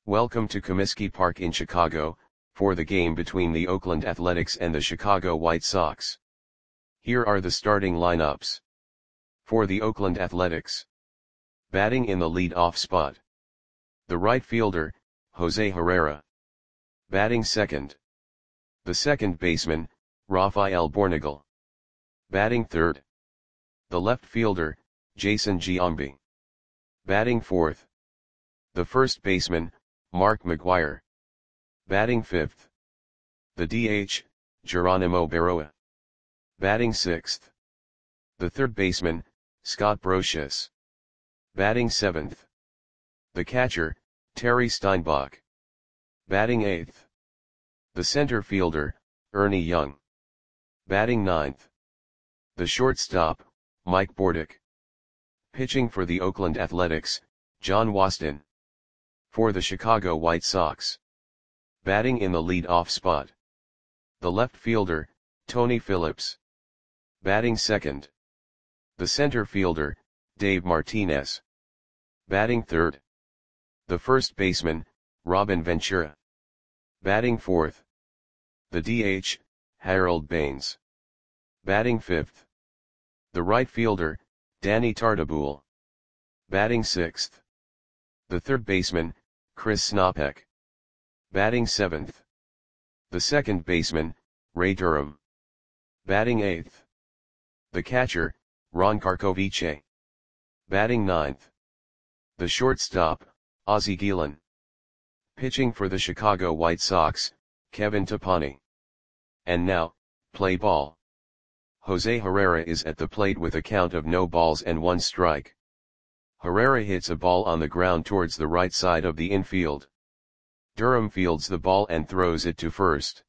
Welcome to Comiskey Park in Chicago, for the game between the Oakland Athletics and the Chicago White Sox. Here are the starting lineups. For the Oakland Athletics. Batting in the lead-off spot. The right fielder, Jose Herrera. Batting second. The second baseman, Rafael Bornagel. Batting third. The left fielder, Jason Giambi. Batting fourth. The first baseman, Mark McGwire. Batting fifth. The DH, Geronimo Berroa. Batting sixth. The third baseman, Scott Brosius. Batting seventh. The catcher, Terry Steinbach. Batting eighth. The center fielder, Ernie Young. Batting ninth. The shortstop, Mike Bordick. Pitching for the Oakland Athletics, John Waston. For the Chicago White Sox. Batting in the lead-off spot. The left fielder, Tony Phillips. Batting second. The center fielder, Dave Martinez. Batting third. The first baseman, Robin Ventura. Batting fourth. The DH, Harold Baines. Batting fifth. The right fielder, Danny Tartabull. Batting sixth. The third baseman, Chris Snopek. Batting seventh. The second baseman, Ray Durham. Batting eighth. The catcher, Ron Karkovice. Batting ninth. The shortstop, Ozzie Guillen. Pitching for the Chicago White Sox, Kevin Tapani. And now, play ball. Jose Herrera is at the plate with a count of no balls and one strike. Herrera hits a ball on the ground towards the right side of the infield. Durham fields the ball and throws it to first.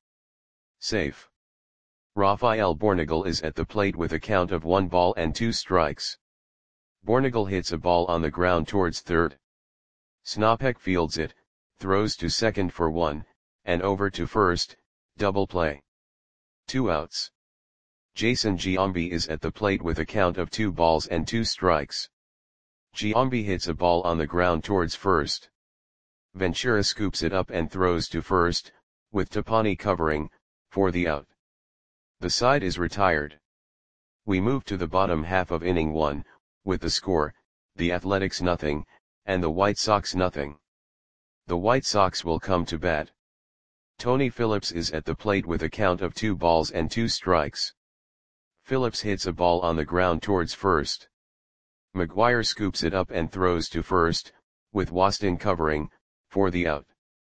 Safe. Rafael Bornagel is at the plate with a count of 1 ball and 2 strikes. Bornagel hits a ball on the ground towards third. Snopek fields it, throws to second for 1, and over to first, double play. 2 outs. Jason Giambi is at the plate with a count of 2 balls and 2 strikes. Giambi hits a ball on the ground towards first. Ventura scoops it up and throws to first, with Tapani covering, for the out. The side is retired. We move to the bottom half of inning 1, with the score, the Athletics 0, and the White Sox 0. The White Sox will come to bat. Tony Phillips is at the plate with a count of 2 balls and 2 strikes. Phillips hits a ball on the ground towards first. McGwire scoops it up and throws to first, with Waston covering, for the out.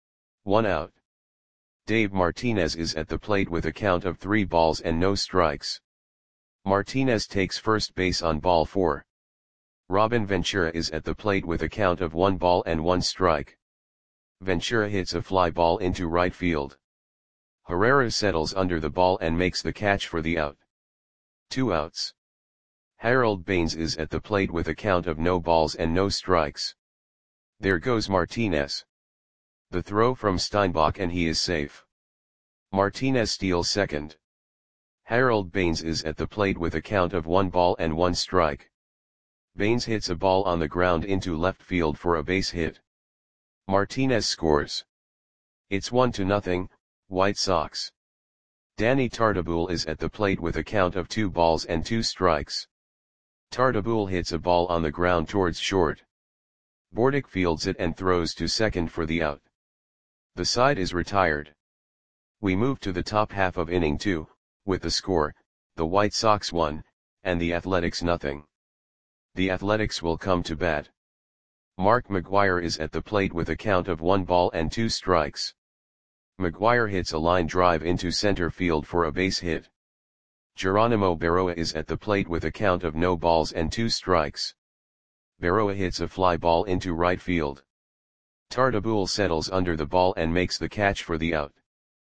1 out. Dave Martinez is at the plate with a count of 3 balls and no strikes. Martinez takes first base on ball 4. Robin Ventura is at the plate with a count of 1 ball and 1 strike. Ventura hits a fly ball into right field. Herrera settles under the ball and makes the catch for the out. 2 outs. Harold Baines is at the plate with a count of no balls and no strikes. There goes Martinez. The throw from Steinbach and he is safe. Martinez steals second. Harold Baines is at the plate with a count of 1 ball and 1 strike. Baines hits a ball on the ground into left field for a base hit. Martinez scores. It's 1-0, White Sox. Danny Tartabull is at the plate with a count of 2 balls and 2 strikes. Tartabull hits a ball on the ground towards short. Bordick fields it and throws to second for the out. The side is retired. We move to the top half of inning 2, with the score, the White Sox 1, and the Athletics 0. The Athletics will come to bat. Mark McGwire is at the plate with a count of 1 ball and 2 strikes. McGwire hits a line drive into center field for a base hit. Geronimo Berroa is at the plate with a count of no balls and 2 strikes. Berroa hits a fly ball into right field. Tartabull settles under the ball and makes the catch for the out.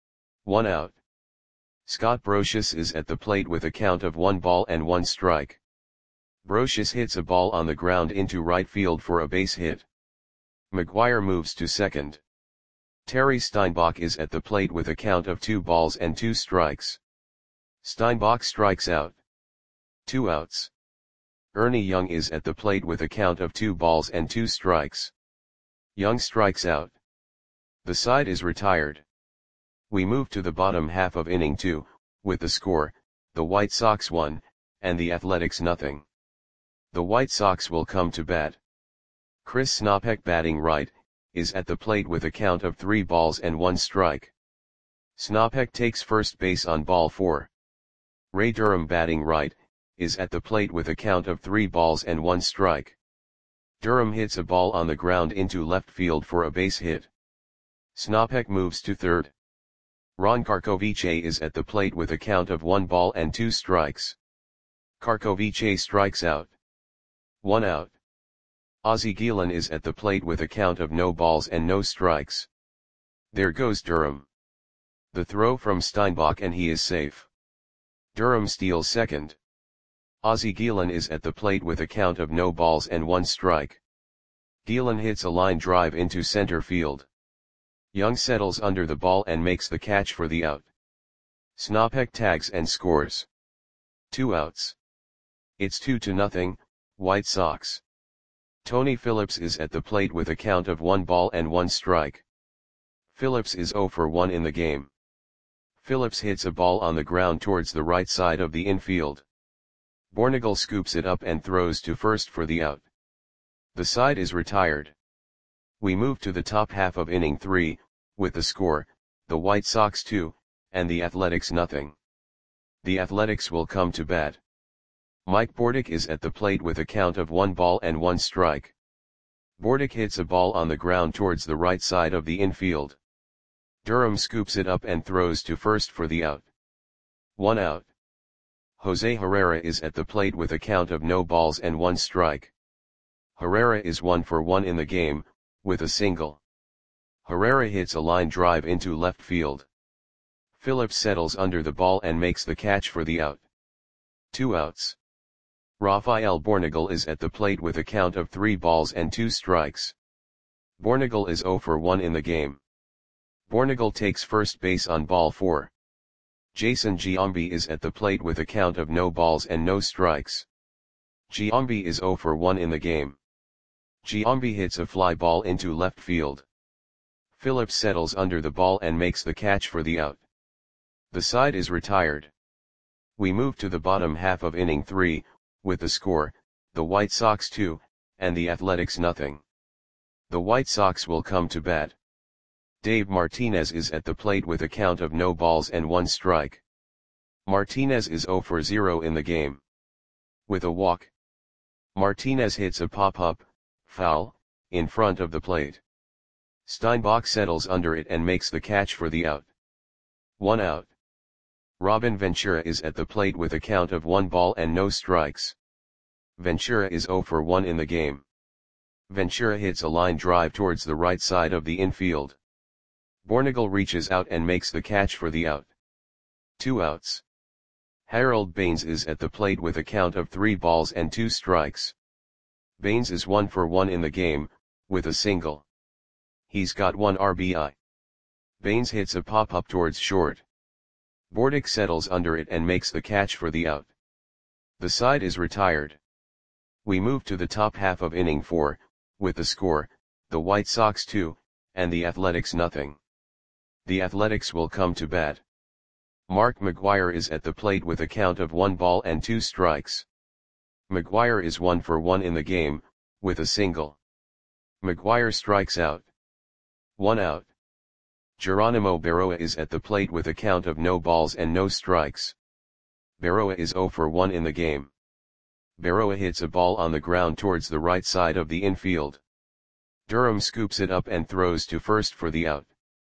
1 out. Scott Brosius is at the plate with a count of 1 ball and 1 strike. Brosius hits a ball on the ground into right field for a base hit. McGwire moves to second. Terry Steinbach is at the plate with a count of 2 balls and 2 strikes. Steinbach strikes out. 2 outs. Ernie Young is at the plate with a count of 2 balls and 2 strikes. Young strikes out. The side is retired. We move to the bottom half of inning 2, with the score, the White Sox 1, and the Athletics nothing. The White Sox will come to bat. Chris Snopek, batting right, is at the plate with a count of 3 balls and 1 strike. Snopek takes first base on ball 4. Ray Durham, batting right, is at the plate with a count of 3 balls and 1 strike. Durham hits a ball on the ground into left field for a base hit. Snopek moves to third. Ron Karkovice is at the plate with a count of 1 ball and 2 strikes. Karkovice strikes out. 1 out. Ozzie Guillen is at the plate with a count of no balls and no strikes. There goes Durham. The throw from Steinbach and he is safe. Durham steals second. Ozzie Guillen is at the plate with a count of no balls and 1 strike. Guillen hits a line drive into center field. Young settles under the ball and makes the catch for the out. Snopek tags and scores. 2 outs. It's 2-0, White Sox. Tony Phillips is at the plate with a count of 1 ball and 1 strike. Phillips is 0 for 1 in the game. Phillips hits a ball on the ground towards the right side of the infield. Bornagel scoops it up and throws to first for the out. The side is retired. We move to the top half of inning 3, with the score, the White Sox 2, and the Athletics nothing. The Athletics will come to bat. Mike Bordick is at the plate with a count of 1 ball and 1 strike. Bordick hits a ball on the ground towards the right side of the infield. Durham scoops it up and throws to first for the out. 1 out. Jose Herrera is at the plate with a count of no balls and 1 strike. Herrera is 1 for 1 in the game, with a single. Herrera hits a line drive into left field. Phillips settles under the ball and makes the catch for the out. 2 outs. Rafael Bornagel is at the plate with a count of 3 balls and 2 strikes. Bornagel is 0 for 1 in the game. Bornagel takes first base on ball 4. Jason Giambi is at the plate with a count of no balls and no strikes. Giambi is 0 for 1 in the game. Giambi hits a fly ball into left field. Phillips settles under the ball and makes the catch for the out. The side is retired. We move to the bottom half of inning 3, with the score, the White Sox 2, and the Athletics nothing. The White Sox will come to bat. Dave Martinez is at the plate with a count of no balls and 1 strike. Martinez is 0 for 0 in the game. With a walk. Martinez hits a pop-up, foul, in front of the plate. Steinbach settles under it and makes the catch for the out. 1 out. Robin Ventura is at the plate with a count of 1 ball and no strikes. Ventura is 0 for 1 in the game. Ventura hits a line drive towards the right side of the infield. Bornagel reaches out and makes the catch for the out. 2 outs. Harold Baines is at the plate with a count of 3 balls and 2 strikes. Baines is 1 for 1 in the game, with a single. He's got 1 RBI. Baines hits a pop-up towards short. Bordick settles under it and makes the catch for the out. The side is retired. We move to the top half of inning 4, with the score, the White Sox 2, and the Athletics nothing. The Athletics will come to bat. Mark McGwire is at the plate with a count of 1 ball and 2 strikes. McGwire is 1 for 1 in the game, with a single. McGwire strikes out. 1 out. Geronimo Berroa is at the plate with a count of no balls and no strikes. Berroa is 0 for 1 in the game. Berroa hits a ball on the ground towards the right side of the infield. Durham scoops it up and throws to first for the out.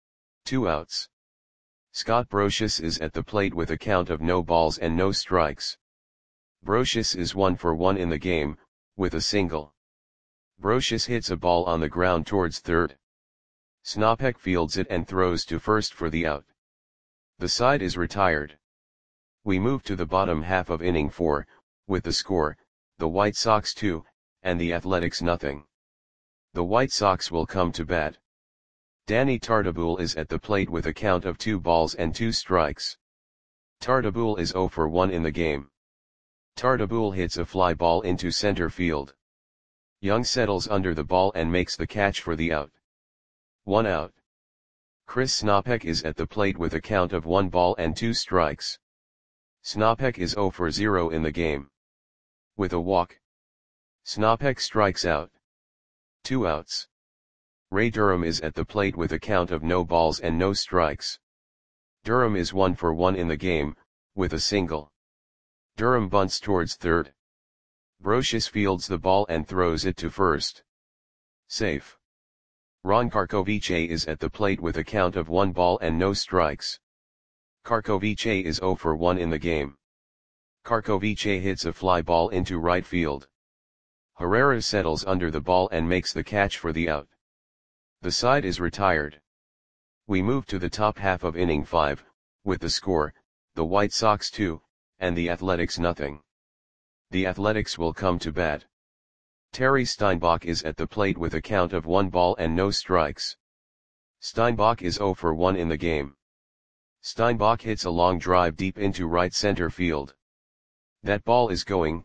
2 outs. Scott Brosius is at the plate with a count of no balls and no strikes. Brosius is 1 for 1 in the game, with a single. Brosius hits a ball on the ground towards third. Snopek fields it and throws to first for the out. The side is retired. We move to the bottom half of inning 4, with the score, the White Sox 2, and the Athletics nothing. The White Sox will come to bat. Danny Tartabull is at the plate with a count of 2 balls and 2 strikes. Tartabull is 0 for 1 in the game. Tartabull hits a fly ball into center field. Young settles under the ball and makes the catch for the out. 1 out. Chris Snopek is at the plate with a count of 1 ball and 2 strikes. Snopek is 0 for 0 in the game. With a walk, Snopek strikes out. 2 outs. Ray Durham is at the plate with a count of no balls and no strikes. Durham is 1 for 1 in the game, with a single. Durham bunts towards third. Brocious fields the ball and throws it to first. Safe. Ron Karkovice is at the plate with a count of 1 ball and no strikes. Karkovice is 0 for 1 in the game. Karkovice hits a fly ball into right field. Herrera settles under the ball and makes the catch for the out. The side is retired. We move to the top half of inning 5, with the score, the White Sox 2, and the Athletics nothing. The Athletics will come to bat. Terry Steinbach is at the plate with a count of 1 ball and no strikes. Steinbach is 0 for 1 in the game. Steinbach hits a long drive deep into right center field. That ball is gone.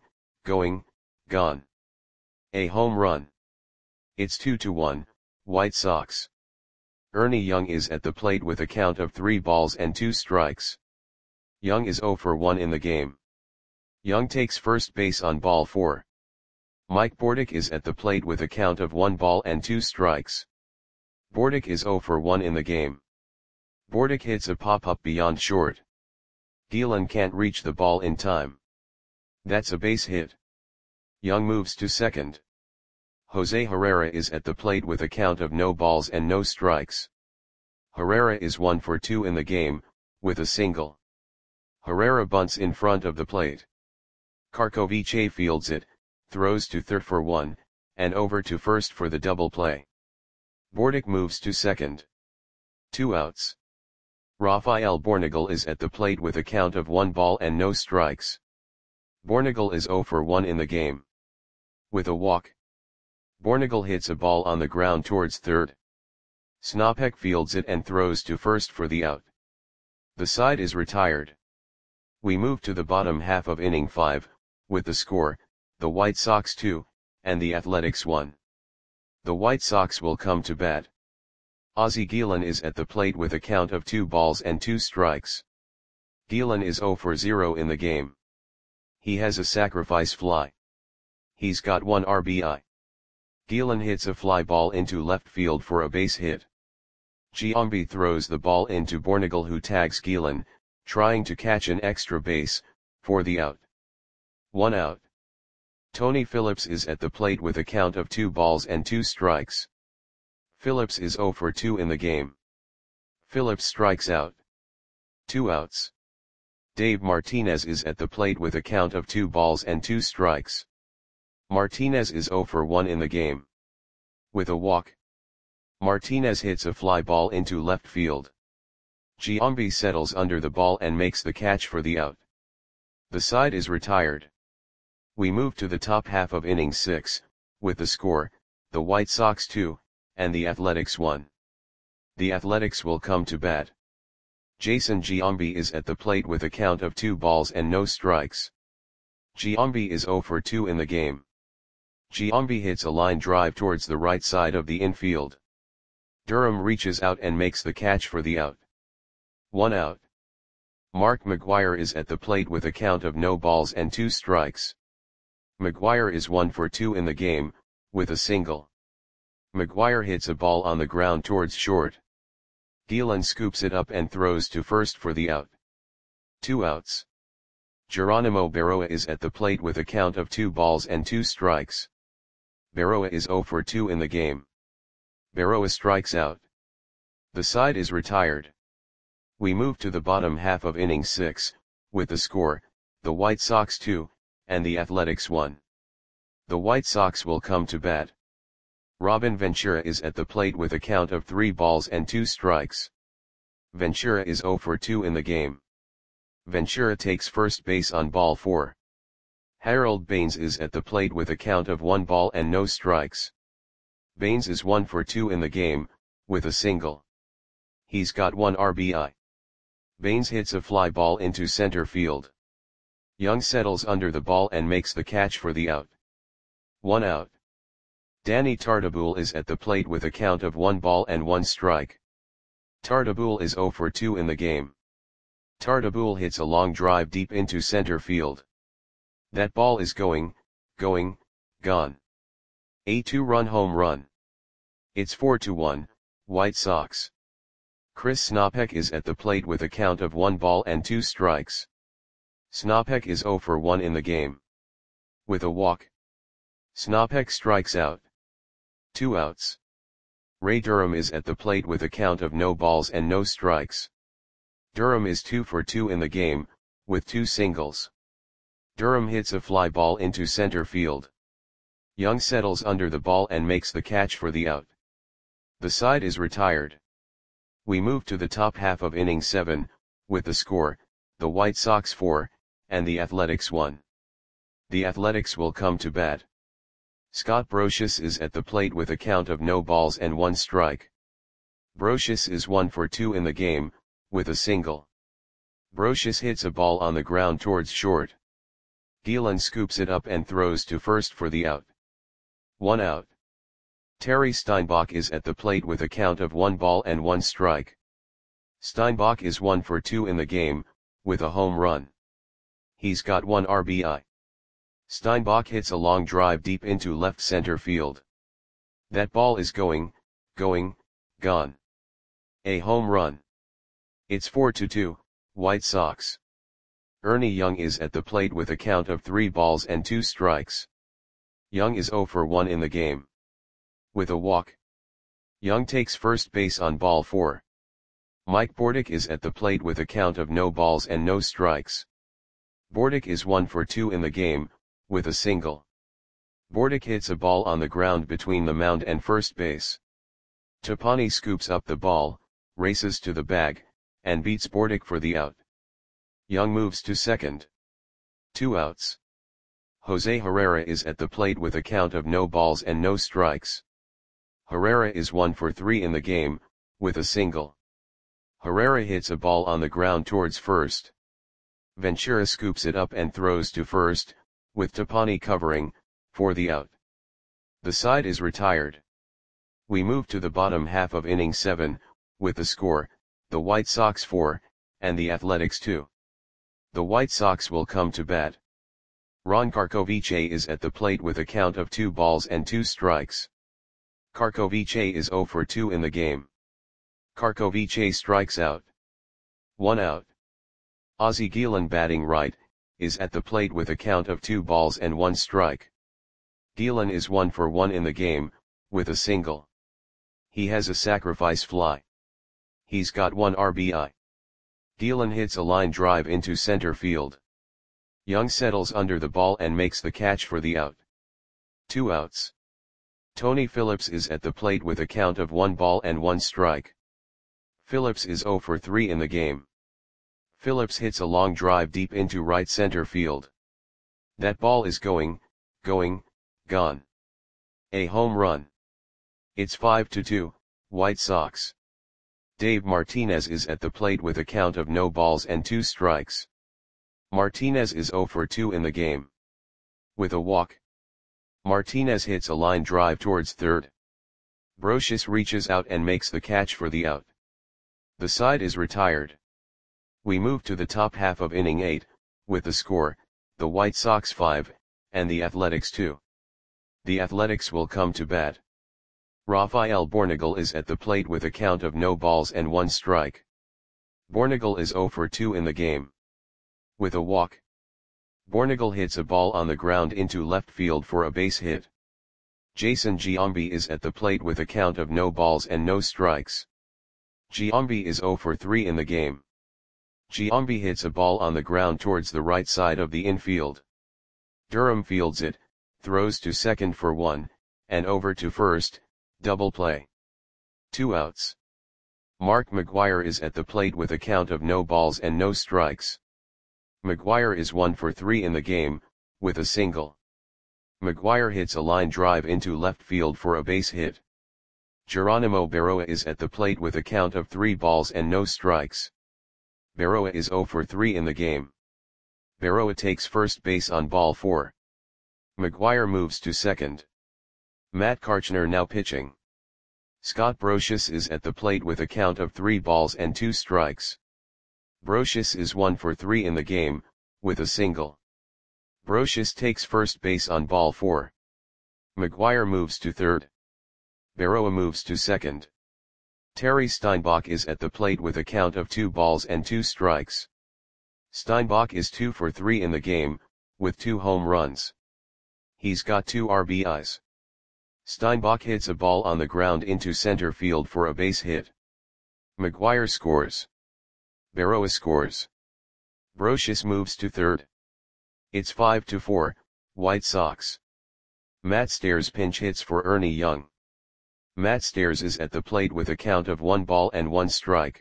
A home run. It's 2-1, White Sox. Ernie Young is at the plate with a count of 3 balls and 2 strikes. Young is 0 for 1 in the game. Young takes first base on ball 4. Mike Bordick is at the plate with a count of 1 ball and 2 strikes. Bordick is 0 for 1 in the game. Bordick hits a pop-up beyond short. Gielan can't reach the ball in time. That's a base hit. Young moves to second. Jose Herrera is at the plate with a count of no balls and no strikes. Herrera is 1 for 2 in the game, with a single. Herrera bunts in front of the plate. Karkovice fields it, throws to third for 1, and over to first for the double play. Bordick moves to second. 2 outs. Rafael Bornagel is at the plate with a count of 1 ball and no strikes. Bornagel is 0 for 1 in the game. With a walk, Bornagel hits a ball on the ground towards third. Snopek fields it and throws to first for the out. The side is retired. We move to the bottom half of inning 5, with the score, the White Sox 2, and the Athletics 1. The White Sox will come to bat. Ozzie Gielan is at the plate with a count of 2 balls and 2 strikes. Gielan is 0 for 0 in the game. He has a sacrifice fly. He's got 1 RBI. Gielan hits a fly ball into left field for a base hit. Giambi throws the ball into Bornagel, who tags Gielan, trying to catch an extra base, for the out. 1 out. Tony Phillips is at the plate with a count of 2 balls and 2 strikes. Phillips is 0 for 2 in the game. Phillips strikes out. 2 outs. Dave Martinez is at the plate with a count of 2 balls and 2 strikes. Martinez is 0 for 1 in the game. With a walk, Martinez hits a fly ball into left field. Giambi settles under the ball and makes the catch for the out. The side is retired. We move to the top half of inning 6, with the score, the White Sox 2, and the Athletics 1. The Athletics will come to bat. Jason Giambi is at the plate with a count of 2 balls and no strikes. Giambi is 0 for 2 in the game. Giambi hits a line drive towards the right side of the infield. Durham reaches out and makes the catch for the out. 1 out. Mark McGwire is at the plate with a count of no balls and 2 strikes. McGwire is 1 for 2 in the game, with a single. McGwire hits a ball on the ground towards short. Gielan scoops it up and throws to first for the out. 2 outs. Geronimo Berroa is at the plate with a count of 2 balls and 2 strikes. Berroa is 0 for 2 in the game. Berroa strikes out. The side is retired. We move to the bottom half of inning 6, with the score, the White Sox 2, and the Athletics 1. The White Sox will come to bat. Robin Ventura is at the plate with a count of 3 balls and 2 strikes. Ventura is 0 for 2 in the game. Ventura takes first base on ball 4. Harold Baines is at the plate with a count of 1 ball and no strikes. Baines is 1 for 2 in the game, with a single. He's got 1 RBI. Baines hits a fly ball into center field. Young settles under the ball and makes the catch for the out. 1 out. Danny Tartabull is at the plate with a count of 1 ball and 1 strike. Tartabull is 0 for 2 in the game. Tartabull hits a long drive deep into center field. That ball is going, gone. A 2-run home run. It's 4-1, White Sox. Chris Snopek is at the plate with a count of 1 ball and 2 strikes. Snopek is 0 for 1 in the game. With a walk. Snopek strikes out. 2 outs. Ray Durham is at the plate with a count of no balls and no strikes. Durham is 2 for 2 in the game, with 2 singles. Durham hits a fly ball into center field. Young settles under the ball and makes the catch for the out. The side is retired. We move to the top half of inning 7, with the score, the White Sox 4, and the Athletics 1. The Athletics will come to bat. Scott Brosius is at the plate with a count of no balls and 1 strike. Brosius is 1 for 2 in the game, with a single. Brosius hits a ball on the ground towards short. Gielan scoops it up and throws to first for the out. 1 out. Terry Steinbach is at the plate with a count of 1 ball and 1 strike. Steinbach is 1 for 2 in the game, with a home run. He's got 1 RBI. Steinbach hits a long drive deep into left center field. That ball is going, gone. A home run. It's 4-2, White Sox. Ernie Young is at the plate with a count of 3 balls and 2 strikes. Young is 0 for 1 in the game. With a walk. Young takes first base on ball 4. Mike Bordick is at the plate with a count of no balls and no strikes. Bordick is 1 for 2 in the game, with a single. Bordick hits a ball on the ground between the mound and first base. Topani scoops up the ball, races to the bag, and beats Bordick for the out. Young moves to second. 2 outs. Jose Herrera is at the plate with a count of no balls and no strikes. Herrera is 1 for 3 in the game, with a single. Herrera hits a ball on the ground towards first. Ventura scoops it up and throws to first, with Topani covering, for the out. The side is retired. We move to the bottom half of inning 7, with the score, the White Sox 4, and the Athletics 2. The White Sox will come to bat. Ron Karkovice is at the plate with a count of 2 balls and 2 strikes. Karkovice is 0 for 2 in the game. Karkovice strikes out. 1 out. Ozzie Gielan, batting right, is at the plate with a count of 2 balls and 1 strike. Gielan is 1 for 1 in the game, with a single. He has a sacrifice fly. He's got 1 RBI. Gielan hits a line drive into center field. Young settles under the ball and makes the catch for the out. 2 outs. Tony Phillips is at the plate with a count of 1 ball and 1 strike. Phillips is 0 for 3 in the game. Phillips hits a long drive deep into right center field. That ball is going, gone. A home run. It's 5-2, White Sox. Dave Martinez is at the plate with a count of no balls and 2 strikes. Martinez is 0 for 2 in the game. With a walk. Martinez hits a line drive towards third. Brosius reaches out and makes the catch for the out. The side is retired. We move to the top half of inning 8, with the score, the White Sox 5, and the Athletics 2. The Athletics will come to bat. Rafael Bornagel is at the plate with a count of no balls and 1 strike. Bornagel is 0 for 2 in the game. With a walk. Bornagel hits a ball on the ground into left field for a base hit. Jason Giambi is at the plate with a count of no balls and no strikes. Giambi is 0 for 3 in the game. Giambi hits a ball on the ground towards the right side of the infield. Durham fields it, throws to second for 1, and over to first, double play. 2 outs. Mark McGwire is at the plate with a count of no balls and no strikes. McGwire is 1 for 3 in the game, with a single. McGwire hits a line drive into left field for a base hit. Geronimo Berroa is at the plate with a count of 3 balls and no strikes. Berroa is 0 for 3 in the game. Berroa takes first base on ball 4. McGwire moves to second. Matt Karchner now pitching. Scott Brocious is at the plate with a count of 3 balls and 2 strikes. Brocious is 1 for 3 in the game, with a single. Brocious takes first base on ball 4. McGuire moves to third. Berroa moves to second. Terry Steinbach is at the plate with a count of 2 balls and 2 strikes. Steinbach is 2 for 3 in the game, with 2 home runs. He's got 2 RBIs. Steinbach hits a ball on the ground into center field for a base hit. McGuire scores. Berroa scores. Brocious moves to third. It's 5-4, White Sox. Matt Stairs pinch hits for Ernie Young. Matt Stairs is at the plate with a count of 1 ball and 1 strike.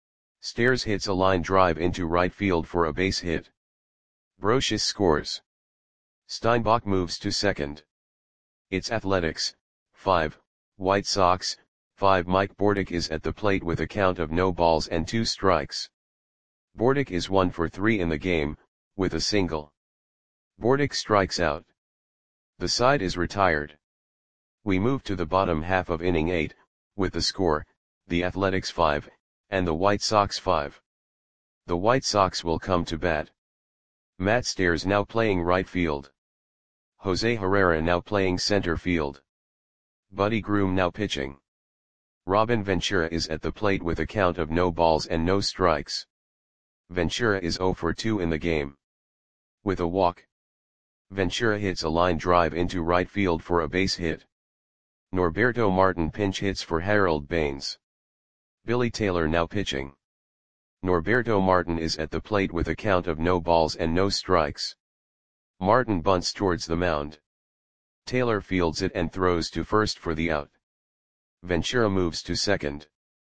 Stairs hits a line drive into right field for a base hit. Brocious scores. Steinbach moves to second. It's Athletics, 5, White Sox, 5. Mike Bordick is at the plate with a count of no balls and 2 strikes. Bordick is 1 for 3 in the game, with a single. Bordick strikes out. The side is retired. We move to the bottom half of inning 8, with the score, the Athletics 5, and the White Sox 5. The White Sox will come to bat. Matt Stairs now playing right field. Jose Herrera now playing center field. Buddy Groom now pitching. Robin Ventura is at the plate with a count of no balls and no strikes. Ventura is 0 for 2 in the game. With a walk. Ventura hits a line drive into right field for a base hit. Norberto Martin pinch hits for Harold Baines. Billy Taylor now pitching. Norberto Martin is at the plate with a count of no balls and no strikes. Martin bunts towards the mound. Taylor fields it and throws to first for the out. Ventura moves to second.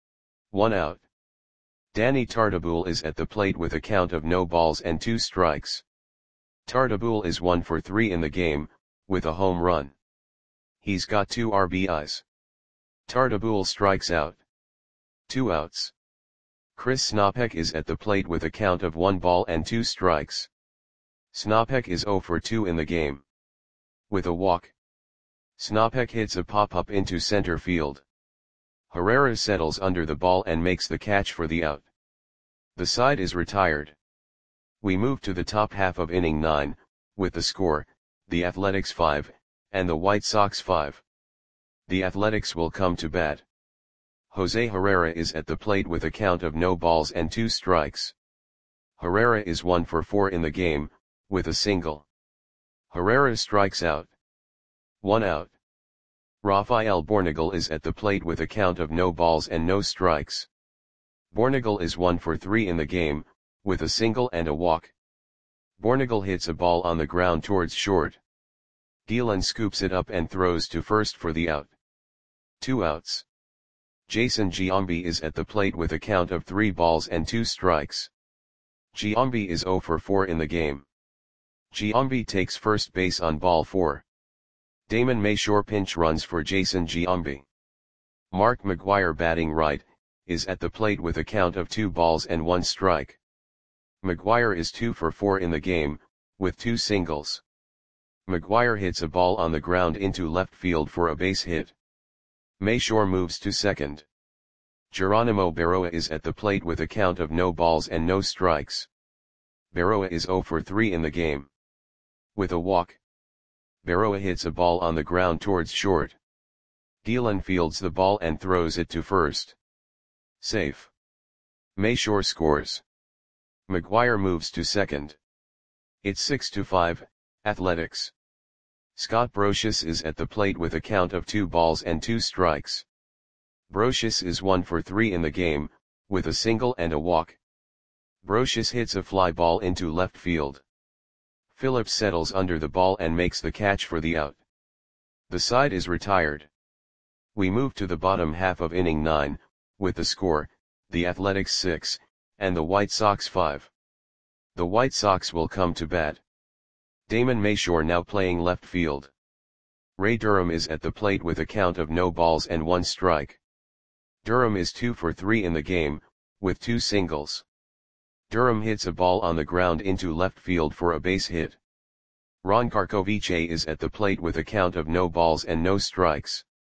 1 out. Danny Tartabull is at the plate with a count of no balls and 2 strikes. Tartabull is 1 for 3 in the game, with a home run. He's got 2 RBIs. Tartabull strikes out. 2 outs. Chris Snopek is at the plate with a count of 1 ball and 2 strikes. Snopek is 0 for 2 in the game. With a walk. Snopek hits a pop-up into center field. Herrera settles under the ball and makes the catch for the out. The side is retired. We move to the top half of inning 9, with the score, the Athletics 5, and the White Sox 5. The Athletics will come to bat. Jose Herrera is at the plate with a count of no balls and 2 strikes. Herrera is 1 for 4 in the game, with a single. Herrera strikes out. 1 out. Rafael Bornagel is at the plate with a count of no balls and no strikes. Bornagel is 1 for 3 in the game, with a single and a walk. Bornagel hits a ball on the ground towards short. Gielan scoops it up and throws to first for the out. 2 outs. Jason Giambi is at the plate with a count of 3 balls and 2 strikes. Giambi is 0 for 4 in the game. Giambi takes first base on ball 4. Damon Mayshore pinch runs for Jason Giambi. Mark McGuire batting right, is at the plate with a count of 2 balls and 1 strike. McGuire is 2 for 4 in the game, with 2 singles. McGuire hits a ball on the ground into left field for a base hit. Mayshore moves to second. Geronimo Berroa is at the plate with a count of no balls and no strikes. Berroa is 0 for 3 in the game. With a walk. Berroa hits a ball on the ground towards short. Gielan fields the ball and throws it to first. Safe. Mayshore scores. McGuire moves to second. It's 6-5, Athletics. Scott Brocious is at the plate with a count of 2 balls and 2 strikes. Brocious is 1 for 3 in the game, with a single and a walk. Brocious hits a fly ball into left field. Phillips settles under the ball and makes the catch for the out. The side is retired. We move to the bottom half of inning 9, with the score, the Athletics 6, and the White Sox 5. The White Sox will come to bat. Damon Mayshore now playing left field. Ray Durham is at the plate with a count of no balls and 1 strike. Durham is 2 for 3 in the game, with 2 singles. Durham hits a ball on the ground into left field for a base hit. Ron Karkovice is at the plate with a count of no balls and no strikes.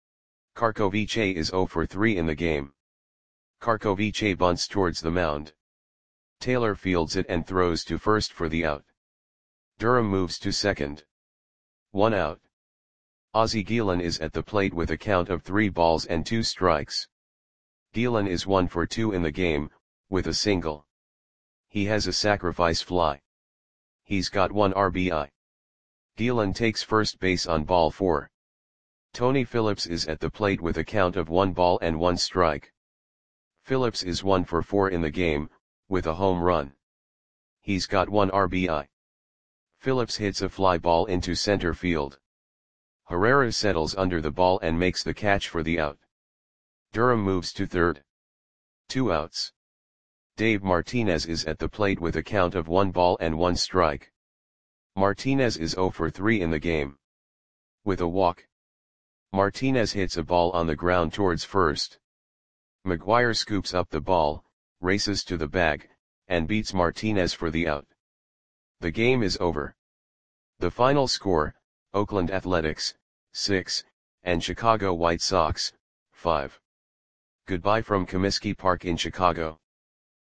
Kharkovice is 0 for 3 in the game. Kharkovice bunts towards the mound. Taylor fields it and throws to first for the out. Durham moves to second. 1 out. Ozzie Guillen is at the plate with a count of 3 balls and 2 strikes. Guillen is 1 for 2 in the game, with a single. He has a sacrifice fly. He's got 1 RBI. Guillen takes first base on ball 4. Tony Phillips is at the plate with a count of 1 ball and 1 strike. Phillips is 1 for 4 in the game, with a home run. He's got 1 RBI. Phillips hits a fly ball into center field. Herrera settles under the ball and makes the catch for the out. Durham moves to third. 2 outs. Dave Martinez is at the plate with a count of 1 ball and 1 strike. Martinez is 0 for 3 in the game. With a walk. Martinez hits a ball on the ground towards first. McGuire scoops up the ball, races to the bag, and beats Martinez for the out. The game is over. The final score, Oakland Athletics, 6, and Chicago White Sox, 5. Goodbye from Comiskey Park in Chicago.